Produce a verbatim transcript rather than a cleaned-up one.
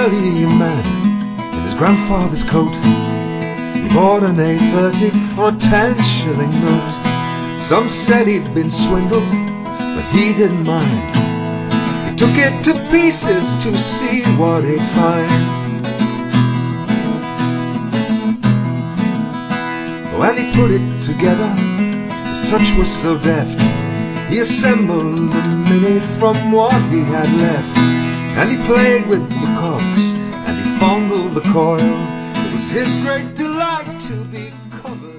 elderly man in his grandfather's coat. He bought an A thirty for a ten shilling note. Some said he'd been swindled, but he didn't mind. He took it to pieces to see what he'd find. When he put it together, his touch was so deft. He assembled a Mini from what he had left, and he played with the cogs, and he fondled the coil. It was his great delight to be covered.